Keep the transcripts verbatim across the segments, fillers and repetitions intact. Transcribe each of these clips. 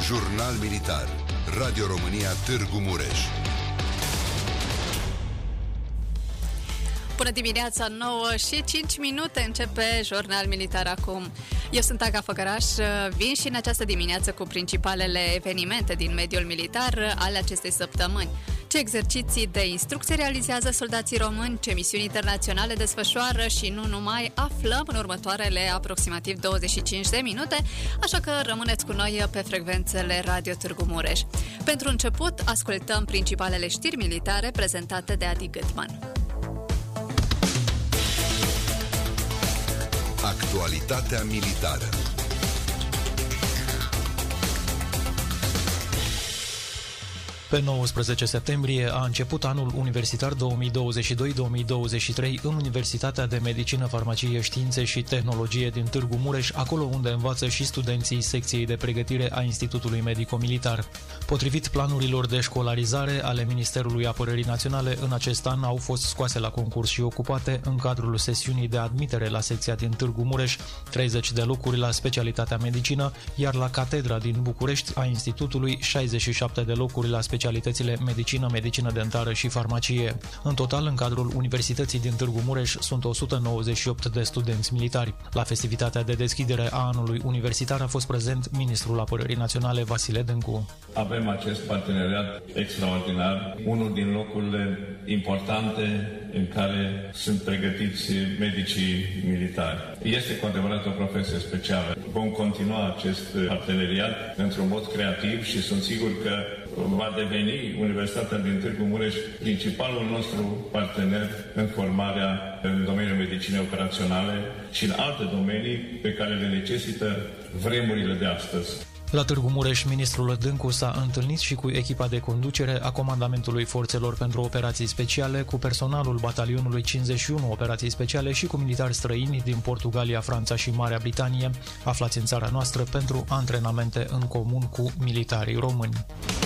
Jurnal Militar. Radio România Târgu Mureș. Bună dimineața, nouă și cinci minute începe Jurnal Militar acum. Eu sunt Aga Făcăraș, vin și în această dimineață cu principalele evenimente din mediul militar ale acestei săptămâni. Ce exerciții de instrucție realizează soldații români, ce misiuni internaționale desfășoară și nu numai, aflăm în următoarele aproximativ douăzeci și cinci de minute, așa că rămâneți cu noi pe frecvențele Radio Târgu Mureș. Pentru început, ascultăm principalele știri militare prezentate de Adi Gâtman. Actualitatea militară. Pe nouăsprezece septembrie a început anul universitar două mii douăzeci și doi două mii douăzeci și trei în Universitatea de Medicină, Farmacie, Științe și Tehnologie din Târgu Mureș, acolo unde învață și studenții secției de pregătire a Institutului Medico-Militar. Potrivit planurilor de școlarizare ale Ministerului Apărării Naționale, în acest an au fost scoase la concurs și ocupate, în cadrul sesiunii de admitere la secția din Târgu Mureș, treizeci de locuri la specialitatea medicină, iar la catedra din București a Institutului șaizeci și șapte de locuri la specialitatea specialitățile medicină, medicină dentară și farmacie. În total, în cadrul Universității din Târgu Mureș sunt o sută nouăzeci și opt de studenți militari. La festivitatea de deschidere a anului universitar a fost prezent Ministrul Apărării Naționale Vasile Dâncu. Avem acest parteneriat extraordinar, unul din locurile importante în care sunt pregătiți medicii militari. Este cu adevărat o profesie specială. Vom continua acest parteneriat într-un mod creativ și sunt sigur că va deveni Universitatea din Târgu Mureș principalul nostru partener în formarea în domeniul medicinei operaționale și în alte domenii pe care le necesită vremurile de astăzi. La Târgu Mureș, ministrul Dâncu s-a întâlnit și cu echipa de conducere a Comandamentului Forțelor pentru Operații Speciale, cu personalul Batalionului cincizeci și unu Operații Speciale și cu militari străini din Portugalia, Franța și Marea Britanie, aflați în țara noastră pentru antrenamente în comun cu militarii români.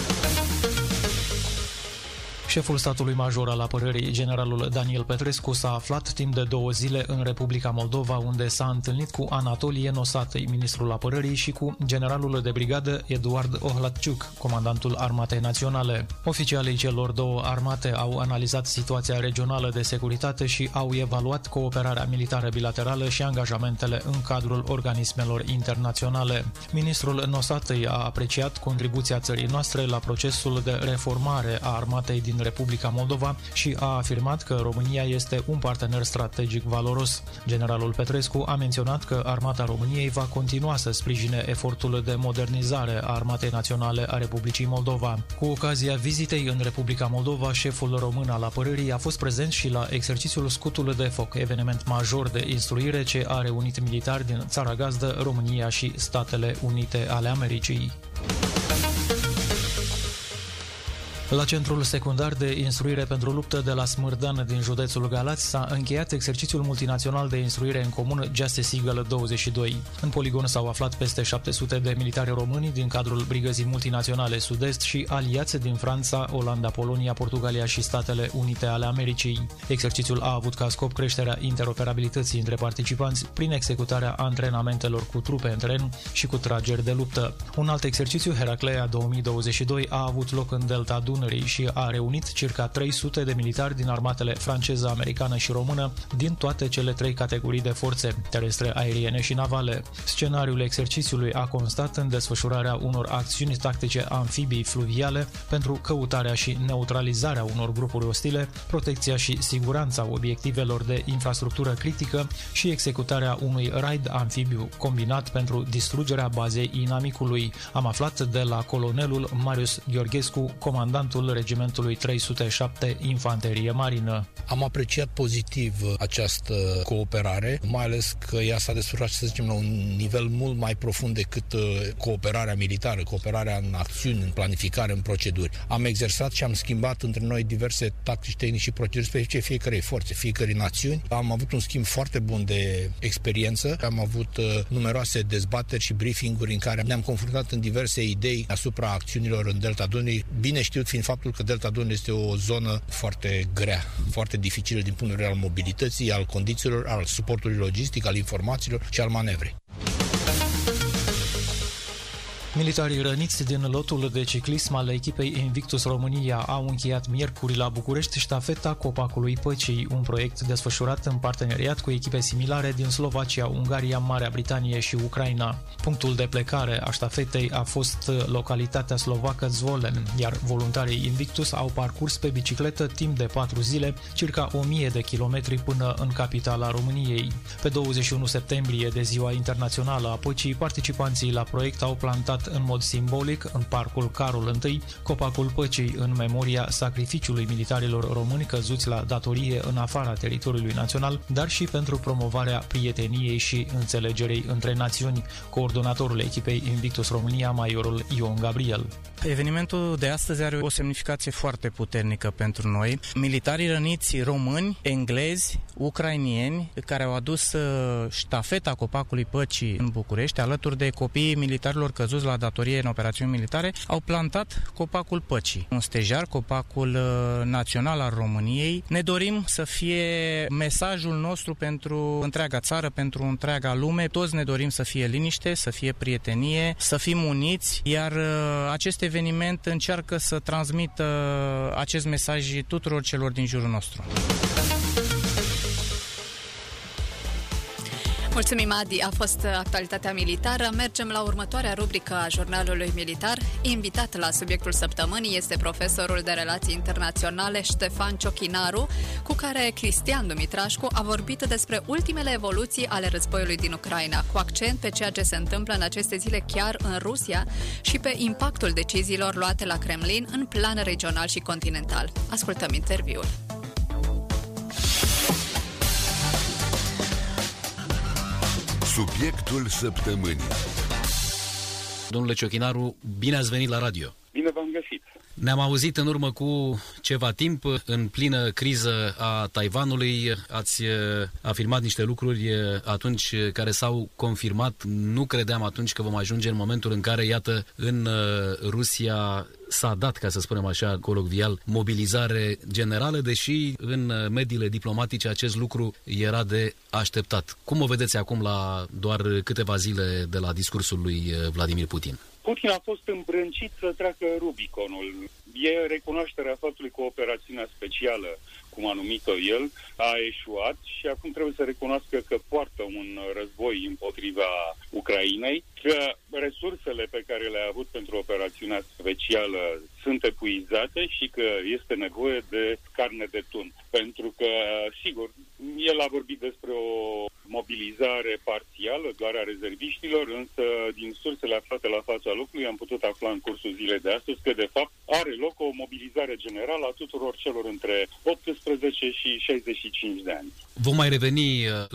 Șeful statului major al apărării, generalul Daniel Petrescu, s-a aflat timp de două zile în Republica Moldova, unde s-a întâlnit cu Anatolie Nosatăi, ministrul apărării, și cu generalul de brigadă Eduard Ohladciuc, comandantul Armatei Naționale. Oficialii celor două armate au analizat situația regională de securitate și au evaluat cooperarea militară bilaterală și angajamentele în cadrul organismelor internaționale. Ministrul Nosatăi a apreciat contribuția țării noastre la procesul de reformare a armatei din Republica Moldova și a afirmat că România este un partener strategic valoros. Generalul Petrescu a menționat că Armata României va continua să sprijine efortul de modernizare a Armatei Naționale a Republicii Moldova. Cu ocazia vizitei în Republica Moldova, șeful român al apărării a fost prezent și la exercițiul Scutul de Foc, eveniment major de instruire ce a reunit militari din țara gazdă, România și Statele Unite ale Americii. La Centrul Secundar de Instruire pentru Luptă de la Smârdan din județul Galați s-a încheiat exercițiul multinațional de instruire în comun Justice Eagle douăzeci și doi. În poligon s-au aflat peste șapte sute de militari români din cadrul Brigăzii Multinaționale Sud-Est și aliați din Franța, Olanda, Polonia, Portugalia și Statele Unite ale Americii. Exercițiul a avut ca scop creșterea interoperabilității între participanți prin executarea antrenamentelor cu trupe în teren și cu trageri de luptă. Un alt exercițiu, Heraclea două mii douăzeci și doi, a avut loc în Delta Dunării și a reunit circa trei sute de militari din armatele franceză, americană și română din toate cele trei categorii de forțe, terestre, aeriene și navale. Scenariul exercițiului a constat în desfășurarea unor acțiuni tactice amfibii fluviale pentru căutarea și neutralizarea unor grupuri ostile, protecția și siguranța obiectivelor de infrastructură critică și executarea unui raid amfibiu combinat pentru distrugerea bazei inamicului. Am aflat de la colonelul Marius Gheorghescu, comandantul regimentului trei sute șapte Infanterie Marină. Am apreciat pozitiv această cooperare, mai ales că ea s-a desfășurat, să zicem, la un nivel mult mai profund decât cooperarea militară, cooperarea în acțiuni, în planificare, în proceduri. Am exersat și am schimbat între noi diverse tactici, tehnici și proceduri specifice fiecarei forțe, fiecărei națiuni. Am avut un schimb foarte bun de experiență, am avut numeroase dezbateri și briefinguri în care ne-am confruntat în diverse idei asupra acțiunilor în Delta Dunării, bine știut fiind faptul că Delta Dunării este o zonă foarte grea, foarte dificilă din punct de vedere al mobilității, al condițiilor, al suportului logistic, al informațiilor și al manevrei. Militarii răniți din lotul de ciclism al echipei Invictus România au încheiat miercuri la București ștafeta Copacului Păcii, un proiect desfășurat în parteneriat cu echipe similare din Slovacia, Ungaria, Marea Britanie și Ucraina. Punctul de plecare a ștafetei a fost localitatea slovacă Zvolen, iar voluntarii Invictus au parcurs pe bicicletă timp de patru zile, circa o mie de kilometri până în capitala României. Pe douăzeci și unu septembrie, de Ziua Internațională a Păcii, participanții la proiect au plantat în mod simbolic, în parcul Carol I, Copacul Păcii, în memoria sacrificiului militarilor români căzuți la datorie în afara teritoriului național, dar și pentru promovarea prieteniei și înțelegerii între națiuni. Coordonatorul echipei Invictus România, majorul Ion Gabriel. Evenimentul de astăzi are o semnificație foarte puternică pentru noi. Militarii răniți români, englezi, ucrainieni, care au adus ștafeta Copacului Păcii în București, alături de copiii militarilor căzuți la datorie în operațiuni militare, au plantat Copacul Păcii, un stejar, copacul național al României. Ne dorim să fie mesajul nostru pentru întreaga țară, pentru întreaga lume. Toți ne dorim să fie liniște, să fie prietenie, să fim uniți, iar acest eveniment încearcă să transmită acest mesaj tuturor celor din jurul nostru. Mulțumim, Adi. A fost actualitatea militară. Mergem la următoarea rubrică a jurnalului militar. Invitat la subiectul săptămânii este profesorul de relații internaționale Ștefan Ciochinaru, cu care Cristian Dumitrașcu a vorbit despre ultimele evoluții ale războiului din Ucraina, cu accent pe ceea ce se întâmplă în aceste zile chiar în Rusia și pe impactul deciziilor luate la Kremlin în plan regional și continental. Ascultăm interviul. Subiectul săptămânii. Domnule Ciochinaru, bine ați venit la radio. Bine v-am găsit. Ne-am auzit în urmă cu ceva timp, în plină criză a Taiwanului. Ați afirmat niște lucruri atunci care s-au confirmat. Nu credeam atunci că vom ajunge în momentul în care, iată, în Rusia s-a dat, ca să spunem așa, colocvial, mobilizare generală, deși în mediile diplomatice acest lucru era de așteptat. Cum o vedeți acum la doar câteva zile de la discursul lui Vladimir Putin? Putin a fost îmbrâncit să treacă Rubiconul. E recunoașterea faptului că operațiunea specială, cum a numit-o el, a eșuat și acum trebuie să recunoască că poartă un război împotriva Ucrainei, că resursele pe care le-a avut pentru operațiunea specială sunt epuizate și că este nevoie de carne de tun. Pentru că, sigur, el a vorbit despre o mobilizare parțială, doar a rezerviștilor, însă din sursele aflate la fața locului am putut afla în cursul zilei de astăzi că, de fapt, are loc o mobilizare generală a tuturor celor între optsprezece și șaizeci și cinci de ani. Vom mai reveni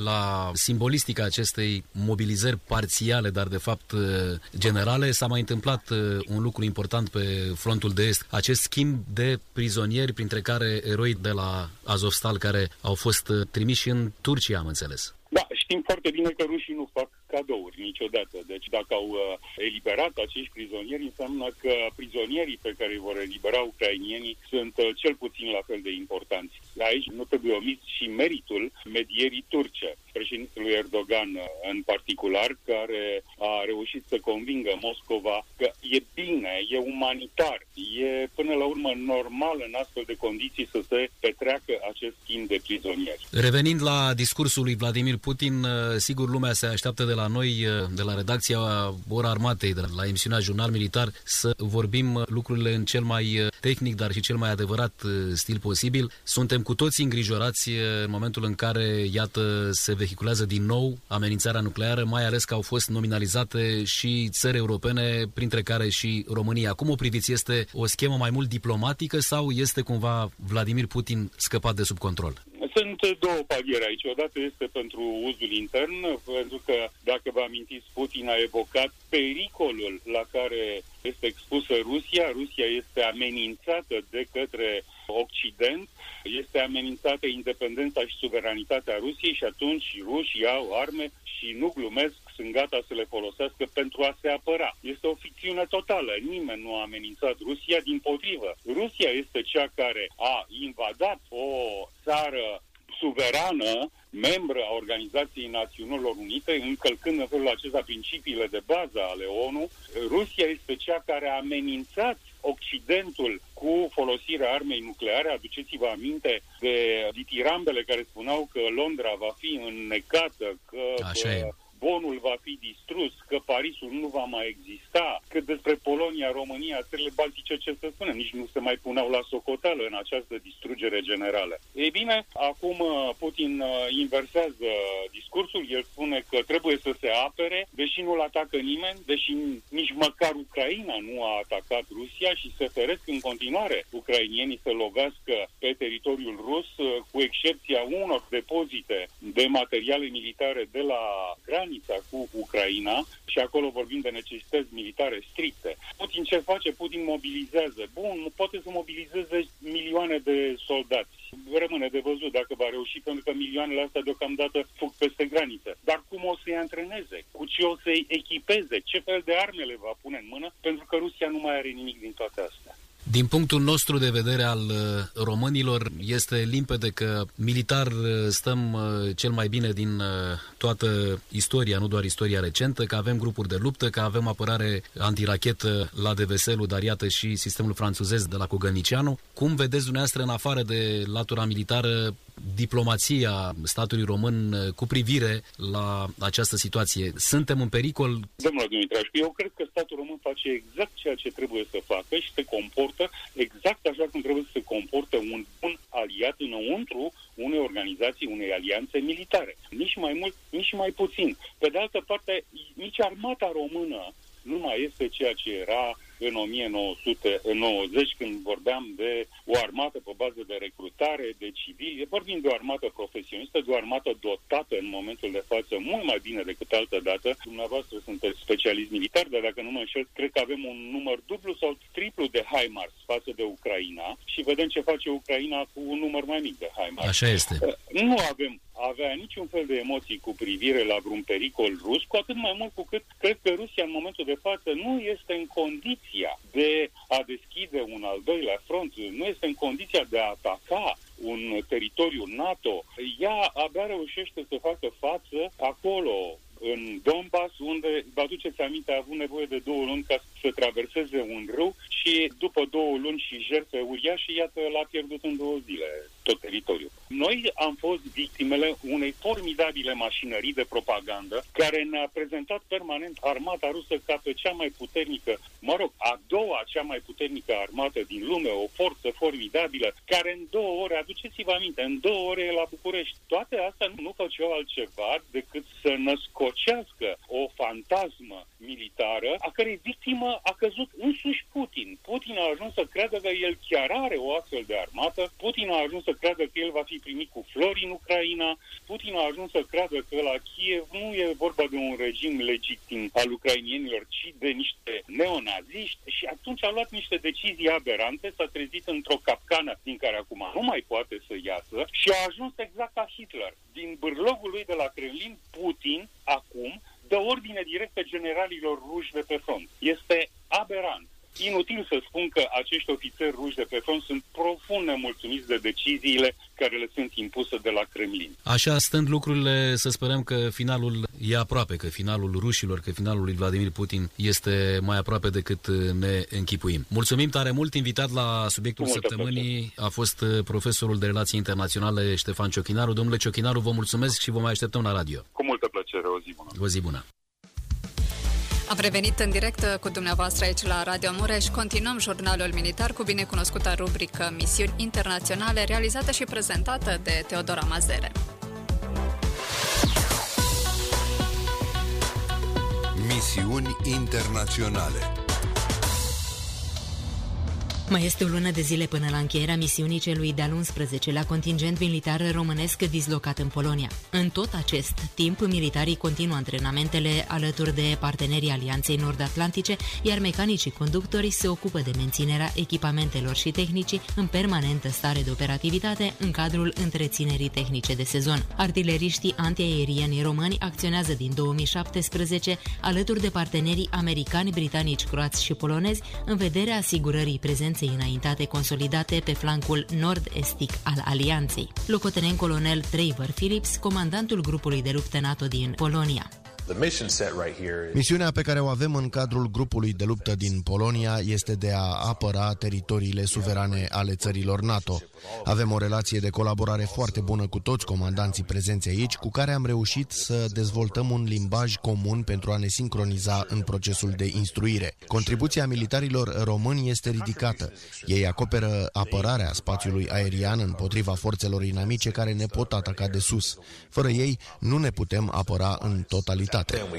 la simbolistica acestei mobilizări parțiale, dar de fapt generale. S-a mai întâmplat un lucru important pe frontul de est, acest schimb de prizonieri, printre care eroi de la Azovstal care au fost trimiși în Turcia, am înțeles. Da, știm foarte bine că rușii nu fac cadouri niciodată. Deci dacă au uh, eliberat acești prizonieri, înseamnă că prizonierii pe care îi vor elibera ucrainienii sunt uh, cel puțin la fel de importanți. Aici nu trebuie omis și meritul medierii turce, președintelui Erdogan în particular, care a reușit să convingă Moscova că e bine, e umanitar, e până la urmă normal în astfel de condiții să se petreacă acest schimb de prizonieri. Revenind la discursul lui Vladimir Putin, sigur lumea se așteaptă de la noi, de la redacția Ora Armatei, de la emisiunea Jurnal Militar, să vorbim lucrurile în cel mai tehnic, dar și cel mai adevărat stil posibil. Suntem cu toții îngrijorați în momentul în care, iată, se vehiculează din nou amenințarea nucleară, mai ales că au fost nominalizate și țări europene, printre care și România. Cum o priviți? Este o schemă mai mult diplomatică sau este cumva Vladimir Putin scăpat de sub control? Sunt două paliere aici. Odată este pentru uzul intern, pentru că, dacă vă amintiți, Putin a evocat pericolul la care este expusă Rusia. Rusia este amenințată de către Occident, este amenințată independența și suveranitatea Rusiei și atunci rușii au arme și nu glumesc, sunt gata să le folosească pentru a se apăra. Este o ficțiune totală. Nimeni nu a amenințat Rusia, dimpotrivă. Rusia este cea care a invadat o țară suverană, membră a Organizației Națiunilor Unite, încălcând în felul acesta principiile de bază ale O N U. Rusia este cea care a amenințat Occidentul cu folosirea armei nucleare. Aduceți-vă aminte de ditirambele care spuneau că Londra va fi înnecată, că Așa e. Bonul va fi distrus, că Parisul nu va mai exista, că despre Polonia, România, țările baltice, ce să spunem, nici nu se mai puneau la socoteală în această distrugere generală. Ei bine, acum Putin inversează discursul, el spune că trebuie să se apere, deși nu-l atacă nimeni, deși nici măcar Ucraina nu a atacat Rusia și se feresc în continuare ucrainienii să lovească pe teritoriul rus, cu excepția unor depozite de materiale militare de la graniță cu Ucraina, și acolo vorbim de necesități militare stricte. Putin ce face? Putin mobilizează. Bun, nu poate să mobilizeze milioane de soldați. Rămâne de văzut dacă va reuși, pentru că milioanele astea deocamdată fug peste graniță. Dar cum o să-i antreneze? Cu ce o să-i echipeze? Ce fel de arme le va pune în mână? Pentru că Rusia nu mai are nimic din toate astea. Din punctul nostru de vedere al românilor, este limpede că militar stăm cel mai bine din toată istoria, nu doar istoria recentă, că avem grupuri de luptă, că avem apărare antirachetă la D V S-ul, dar iată și sistemul franțuzez de la Cogălnicianu. Cum vedeți dumneavoastră, în afară de latura militară, diplomația statului român cu privire la această situație? Suntem în pericol? Domnule Dumitrașcu, eu cred că statul român face exact ceea ce trebuie să facă și se comportă exact așa cum trebuie să se comporte un bun aliat înăuntru unei organizații, unei alianțe militare. Nici mai mult, nici mai puțin. Pe de altă parte, nici armata română nu mai este ceea ce era în o mie nouă sute nouăzeci, când vorbeam de o armată pe bază de recrutare, de civili. Vorbim de o armată profesionistă, de o armată dotată în momentul de față mult mai bine decât altă dată. Dumneavoastră sunteți specialist militar, dar dacă nu mă înșel, cred că avem un număr dublu sau triplu de HIMARS față de Ucraina și vedem ce face Ucraina cu un număr mai mic de HIMARS. Așa este. Nu avem avea niciun fel de emoții cu privire la vreun pericol rus, cu atât mai mult cu cât cred că Rusia în momentul de față nu este în condiția de a deschide un al doilea front, nu este în condiția de a ataca un teritoriu NATO. Ea abia reușește să facă față acolo, în Donbass, unde, vă aduceți aminte, a avut nevoie de două luni ca să traverseze un râu și după două luni și jertfe uriașe, iată, l-a pierdut în două zile tot teritoriul. Noi am fost victimele unei formidabile mașinării de propagandă care ne-a prezentat permanent armata rusă ca pe cea mai puternică, mă rog, a doua cea mai puternică armată din lume, o forță formidabilă, care în două ore, aduceți-vă aminte, în două ore e la București. Toate astea nu făceau altceva decât să născocească o fantasmă militară, a cărei victimă a căzut însuși Putin. Putin a ajuns să creadă că el chiar are o astfel de armată, Putin a ajuns să creadă că el va fi primit cu flori în Ucraina, Putin a ajuns să creadă că la Kiev nu e vorba de un regim legitim al ucrainienilor, ci de niște neonaziști, și atunci a luat niște decizii aberante, s-a trezit într-o capcană din care acum nu mai poate să iasă și a ajuns exact ca Hitler. Din bârlogul lui de la Kremlin, Putin acum dă ordine directă generalilor ruși de pe front. Este aberant. Inutil să spun că acești ofițeri ruși de pe front sunt profund nemulțumiți de deciziile care le sunt impuse de la Kremlin. Așa stând lucrurile, să sperăm că finalul e aproape, că finalul rușilor, că finalul lui Vladimir Putin este mai aproape decât ne închipuim. Mulțumim tare mult. Invitat la subiectul săptămânii plăcere. A fost profesorul de relații internaționale Ștefan Ciochinaru. Domnule Ciochinaru, vă mulțumesc și vă mai așteptăm la radio. Cu multă plăcere, o zi bună. O zi bună. Am revenit în direct cu dumneavoastră aici la Radio Mureș. Continuăm jurnalul militar cu binecunoscuta rubrică Misiuni Internaționale, realizată și prezentată de Teodora Mazere. Misiuni internaționale. Mai este o lună de zile până la încheierea misiunii celui de-al unsprezecelea contingent militar românesc dislocat în Polonia. În tot acest timp, militarii continuă antrenamentele alături de partenerii Alianței Nord-Atlantice, iar mecanicii conductori se ocupă de menținerea echipamentelor și tehnicii în permanentă stare de operativitate în cadrul întreținerii tehnice de sezon. Artileriștii antiaerieni români acționează din două mii șaptesprezece alături de partenerii americani, britanici, croați și polonezi în vederea asigurării prezenței forței înaintate consolidate pe flancul nord-estic al alianței. Locotenent colonel Trevor Phillips, comandantul grupului de luptă NATO din Polonia. Misiunea pe care o avem în cadrul grupului de luptă din Polonia este de a apăra teritoriile suverane ale țărilor NATO. Avem o relație de colaborare foarte bună cu toți comandanții prezenți aici, cu care am reușit să dezvoltăm un limbaj comun pentru a ne sincroniza în procesul de instruire. Contribuția militarilor români este ridicată. Ei acoperă apărarea spațiului aerian împotriva forțelor inamice care ne pot ataca de sus. Fără ei, nu ne putem apăra în totalitate.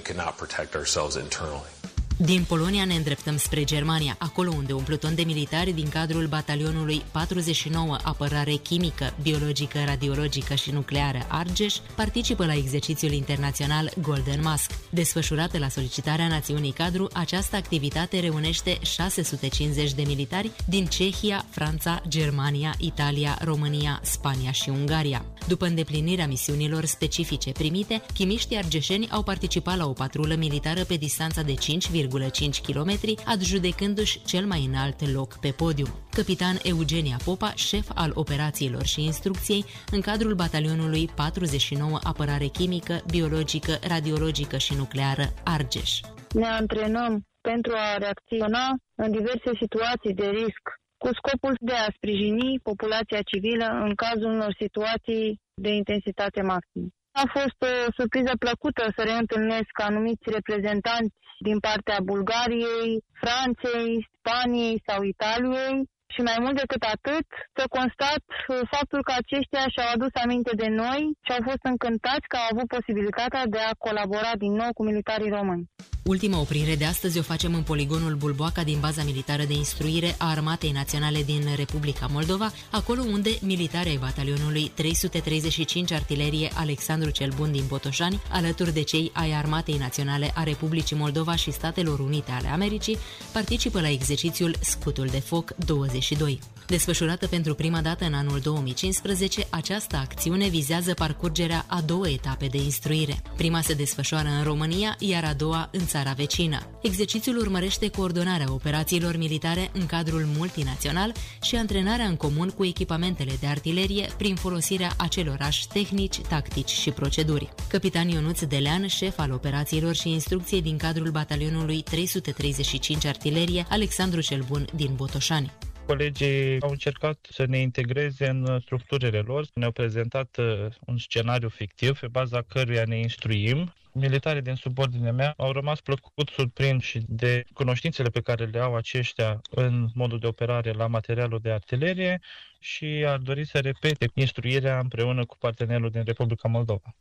Din Polonia ne îndreptăm spre Germania, acolo unde un pluton de militari din cadrul batalionului patruzeci și nouă Apărare Chimică, Biologică, Radiologică și Nucleară Argeș participă la exercițiul internațional Golden Mask. Desfășurată la solicitarea națiunii cadru, această activitate reunește șase sute cincizeci de militari din Cehia, Franța, Germania, Italia, România, Spania și Ungaria. După îndeplinirea misiunilor specifice primite, chimiștii argeșeni au participat la o patrulă militară pe distanța de cinci virgulă cinci kilometri, adjudecându-și cel mai înalt loc pe podium. Capitan Eugenia Popa, șef al operațiilor și instrucției în cadrul batalionului patruzeci și nouă Apărare Chimică, Biologică, Radiologică și Nucleară Argeș. Ne antrenăm pentru a reacționa în diverse situații de risc, cu scopul de a sprijini populația civilă în cazul unor situații de intensitate maximă. A fost o surpriză plăcută să reîntâlnesc anumiți reprezentanți din partea Bulgariei, Franței, Spaniei sau Italiei și mai mult decât atât să constat faptul că aceștia și-au adus aminte de noi și au fost încântați că au avut posibilitatea de a colabora din nou cu militarii români. Ultima oprire de astăzi o facem în poligonul Bulboaca din baza militară de instruire a Armatei Naționale din Republica Moldova, acolo unde militarii ai batalionului trei sute treizeci și cinci Artilerie Alexandru cel Bun din Botoșani, alături de cei ai Armatei Naționale a Republicii Moldova și Statelor Unite ale Americii, participă la exercițiul Scutul de Foc douăzeci și doi. Desfășurată pentru prima dată în anul două mii cincisprezece, această acțiune vizează parcurgerea a două etape de instruire. Prima se desfășoară în România, iar a doua în țara vecină. Exercițiul urmărește coordonarea operațiilor militare în cadrul multinațional și antrenarea în comun cu echipamentele de artilerie prin folosirea acelorași tehnici, tactici și proceduri. Capitan Ionuț Delean, șef al operațiilor și instrucției din cadrul batalionului trei sute treizeci și cinci Artilerie Alexandru cel Bun din Botoșani. Colegii au încercat să ne integreze în structurile lor, ne-au prezentat un scenariu fictiv pe baza căruia ne instruim. Militarii din subordinea mea au rămas plăcut surprinși de cunoștințele pe care le au aceștia în modul de operare la materialul de artilerie și ar dori să repete instruirea împreună cu partenerul din Republica Moldova.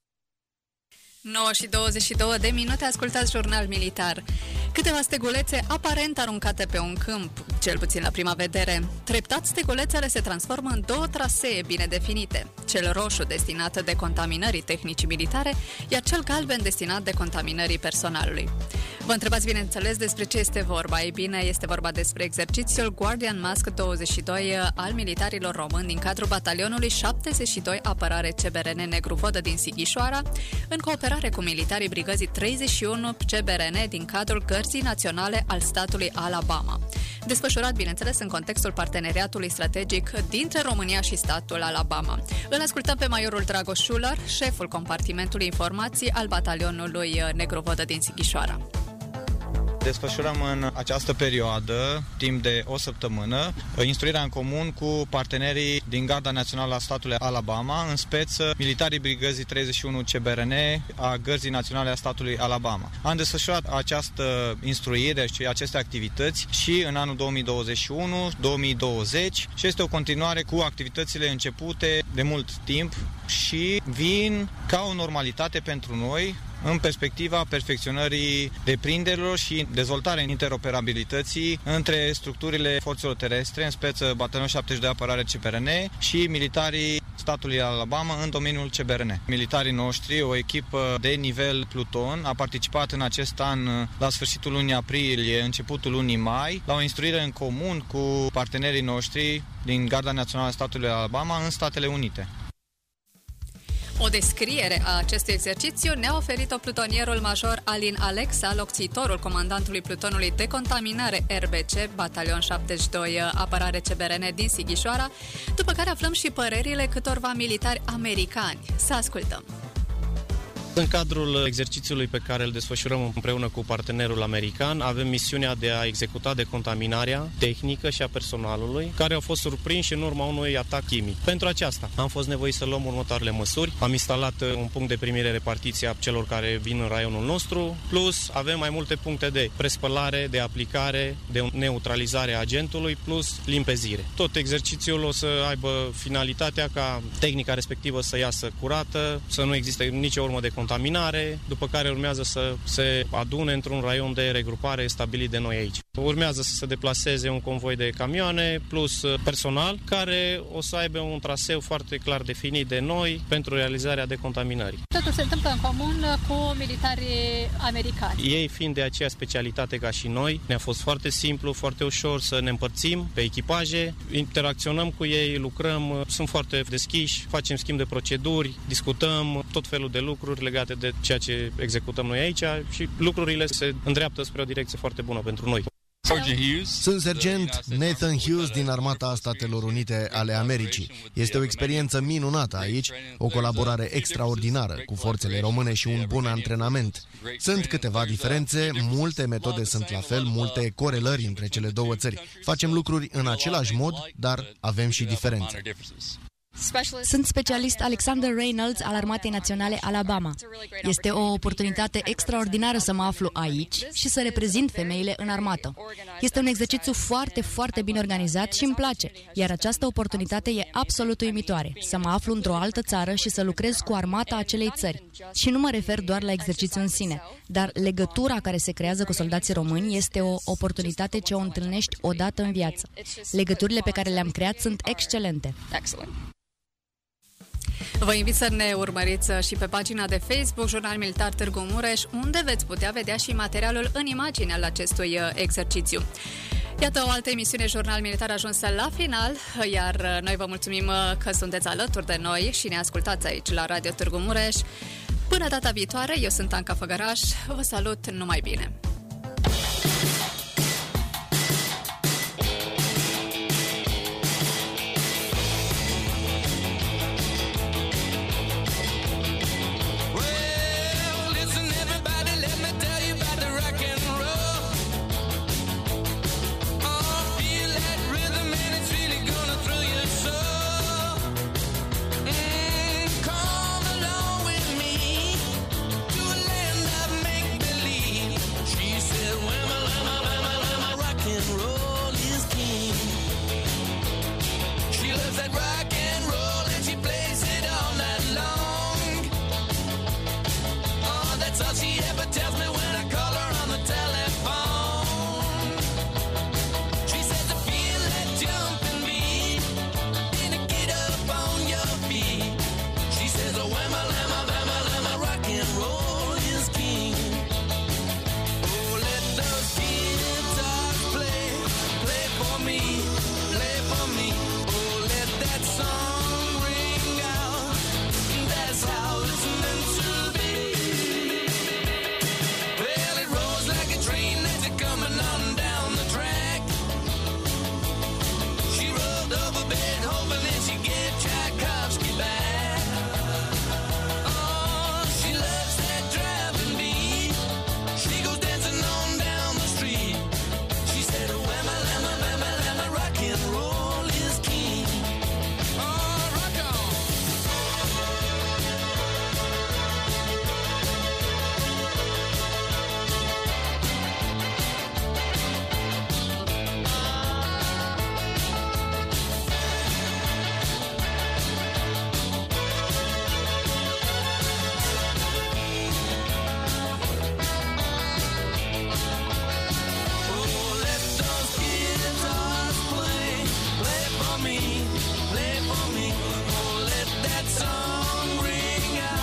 nouă și douăzeci și două de minute, ascultați Jurnal Militar. Câteva stegulețe aparent aruncate pe un câmp, cel puțin la prima vedere. Treptat, stegulețele se transformă în două trasee bine definite. Cel roșu destinat decontaminării tehnicii militare, iar cel galben destinat decontaminării personalului. Vă întrebați, bineînțeles, despre ce este vorba. Ei bine, este vorba despre exercițiul Guardian Mask douăzeci și doi al militarilor români din cadrul batalionului șaptezeci și doi Apărare C B R N Negru Vodă din Sighișoara, în cooperare cu militarii brigăzii treizeci și unu C B R N din cadrul Gărzii Naționale al statului Alabama. Desfășurat, bineînțeles, în contextul parteneriatului strategic dintre România și statul Alabama. Îl ascultăm pe majorul Dragoș Schuller, șeful compartimentului informații al batalionului Negru Vodă din Sighișoara. Desfășurăm în această perioadă, timp de o săptămână, instruirea în comun cu partenerii din Garda Națională a statului Alabama, în speță militarii brigăzii treizeci și unu C B R N a Gărzii Naționale a statului Alabama. Am desfășurat această instruire și aceste activități și în anul două mii douăzeci și unu două mii douăzeci și este o continuare cu activitățile începute de mult timp și vin ca o normalitate pentru noi în perspectiva perfecționării deprinderilor și dezvoltarea interoperabilității între structurile forțelor terestre, în speță Batalionul șaptezeci și doi Apărare C B R N și militarii statului Alabama în domeniul C B R N. Militarii noștri, o echipă de nivel pluton, a participat în acest an la sfârșitul lunii aprilie, începutul lunii mai, la o instruire în comun cu partenerii noștri din Garda Națională a statului Alabama în Statele Unite. O descriere a acestui exercițiu ne-a oferit-o plutonierul major Alin Alexa, locțitorul comandantului plutonului de contaminare R B C, batalion șaptezeci și doi Apărare C B R N din Sighișoara, după care aflăm și părerile câtorva militari americani. Să ascultăm! În cadrul exercițiului pe care îl desfășurăm împreună cu partenerul american, avem misiunea de a executa decontaminarea tehnică și a personalului, care au fost surprinși în urma unui atac chimic. Pentru aceasta am fost nevoiți să luăm următoarele măsuri. Am instalat un punct de primire-repartiție a celor care vin în raionul nostru, plus avem mai multe puncte de prespălare, de aplicare, de neutralizare a agentului, plus limpezire. Tot exercițiul o să aibă finalitatea ca tehnica respectivă să iasă curată, să nu existe nicio urmă de contaminare, după care urmează să se adune într-un raion de regrupare stabilit de noi aici. Urmează să se deplaseze un convoi de camioane plus personal care o să aibă un traseu foarte clar definit de noi pentru realizarea decontaminării. Totul se întâmplă în comun cu militarii americani. Ei fiind de aceeași specialitate ca și noi, ne-a fost foarte simplu, foarte ușor să ne împărțim pe echipaje, interacționăm cu ei, lucrăm, sunt foarte deschiși, facem schimb de proceduri, discutăm tot felul de lucruri legate de ceea ce executăm noi aici și lucrurile se îndreaptă spre o direcție foarte bună pentru noi. Sunt sergent Nathan Hughes din Armata Statelor Unite ale Americii. Este o experiență minunată aici, o colaborare extraordinară cu forțele române și un bun antrenament. Sunt câteva diferențe, multe metode sunt la fel, multe corelări între cele două țări. Facem lucruri în același mod, dar avem și diferențe. Sunt specialist Alexander Reynolds al Armatei Naționale Alabama. Este o oportunitate extraordinară să mă aflu aici și să reprezint femeile în armată. Este un exercițiu foarte, foarte bine organizat și îmi place, iar această oportunitate e absolut uimitoare, să mă aflu într-o altă țară și să lucrez cu armata acelei țări. Și nu mă refer doar la exercițiul în sine, dar legătura care se creează cu soldații români este o oportunitate ce o întâlnești odată în viață. Legăturile pe care le-am creat sunt excelente. Vă invit să ne urmăriți și pe pagina de Facebook Jurnal Militar Târgu Mureș, unde veți putea vedea și materialul în imagine al acestui exercițiu. Iată o altă emisiune Jurnal Militar ajunsă la final, iar noi vă mulțumim că sunteți alături de noi și ne ascultați aici la Radio Târgu Mureș. Până data viitoare, eu sunt Anca Făgăraș, vă salut, numai bine!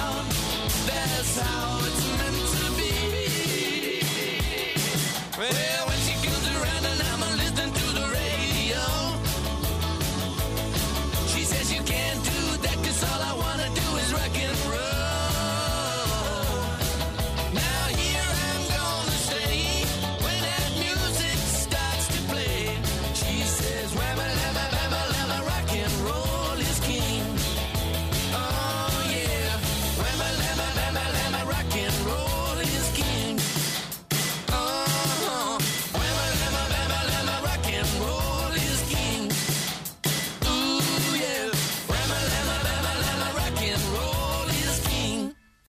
Well,